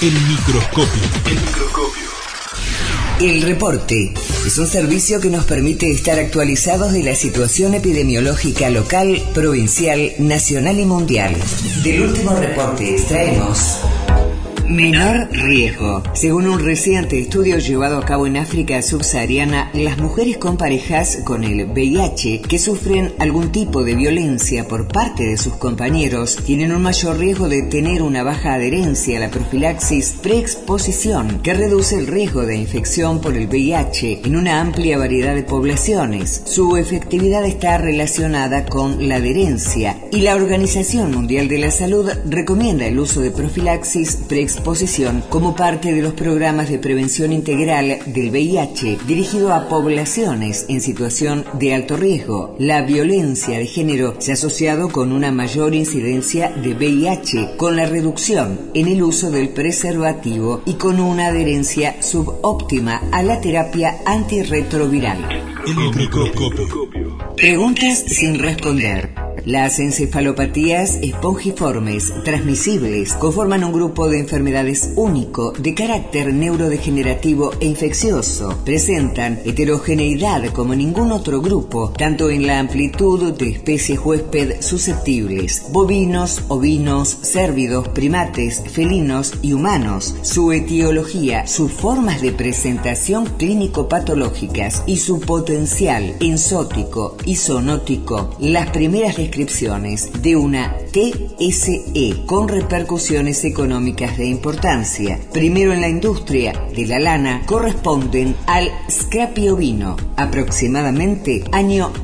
El microscopio. El microscopio. El reporte es un servicio que nos permite estar actualizados de la situación epidemiológica local, provincial, nacional y mundial. Del último reporte extraemos: menor riesgo. Según un reciente estudio llevado a cabo en África subsahariana, las mujeres con parejas con el VIH que sufren algún tipo de violencia por parte de sus compañeros tienen un mayor riesgo de tener una baja adherencia a la profilaxis preexposición, que reduce el riesgo de infección por el VIH en una amplia variedad de poblaciones. Su efectividad está relacionada con la adherencia y la Organización Mundial de la Salud recomienda el uso de profilaxis preexposición como parte de los programas de prevención integral del VIH dirigido a poblaciones en situación de alto riesgo. La violencia de género se ha asociado con una mayor incidencia de VIH, con la reducción en el uso del preservativo y con una adherencia subóptima a la terapia antirretroviral. El microscopio. Preguntas sin responder. Las encefalopatías espongiformes transmisibles conforman un grupo de enfermedades único de carácter neurodegenerativo e infeccioso. Presentan heterogeneidad como ningún otro grupo, tanto en la amplitud de especies huésped susceptibles: bovinos, ovinos, cérvidos, primates, felinos y humanos. Su etiología, sus formas de presentación clínico-patológicas y su potencial enzótico y zoonótico. Las primeras descripciones de una TSE con repercusiones económicas de importancia, primero en la industria de la lana, corresponden al scrappy ovino, aproximadamente año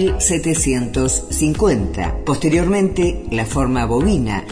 1750. Posteriormente, la forma bovina,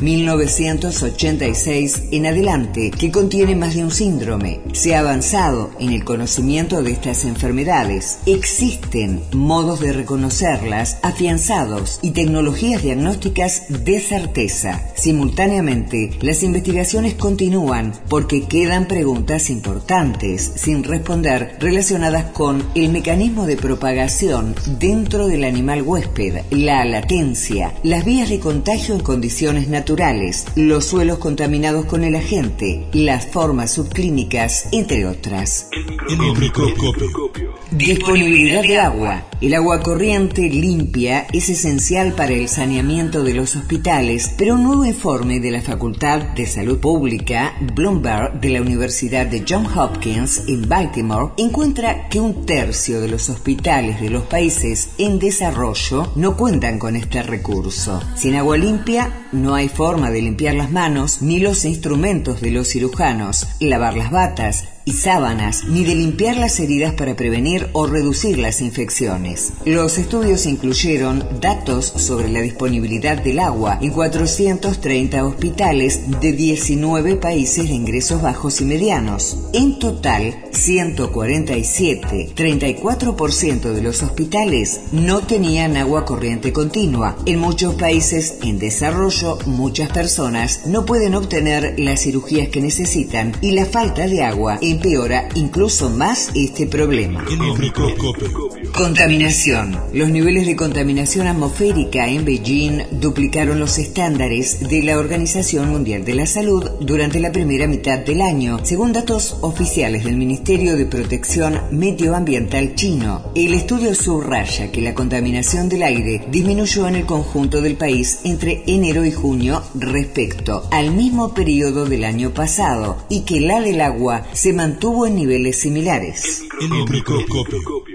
1986 en adelante, que contiene más de un síndrome. Se ha avanzado en el conocimiento de estas enfermedades. Existen modos de reconocerlas afianzados y tecnologías diagnósticas de certeza. Simultáneamente, las investigaciones continúan porque quedan preguntas importantes sin responder relacionadas con el mecanismo de propagación dentro del animal huésped, la latencia, las vías de contagio en condiciones naturales, los suelos contaminados con el agente, las formas subclínicas, entre otras. El microscopio. Disponibilidad de agua. El agua corriente limpia es esencial para el saneamiento de los hospitales, pero un nuevo informe de la Facultad de Salud Pública Bloomberg de la Universidad de Johns Hopkins en Baltimore encuentra que 1/3 de los hospitales de los países en desarrollo no cuentan con este recurso. Sin agua limpia no hay forma de limpiar las manos ni los instrumentos de los cirujanos, lavar las batas y sábanas, ni de limpiar las heridas para prevenir o reducir las infecciones. Los estudios incluyeron datos sobre la disponibilidad del agua en 430 hospitales de 19 países de ingresos bajos y medianos. En total, 147, 34% de los hospitales no tenían agua corriente continua. En muchos países en desarrollo, muchas personas no pueden obtener las cirugías que necesitan y la falta de agua empeora incluso más este problema. El microscopio. Contaminación. Los niveles de contaminación atmosférica en Beijing duplicaron los estándares de la Organización Mundial de la Salud durante la primera mitad del año, según datos oficiales del Ministerio de Protección Medioambiental chino. El estudio subraya que la contaminación del aire disminuyó en el conjunto del país entre enero y junio respecto al mismo periodo del año pasado y que la del agua se mantuvo en niveles similares. El microscopio.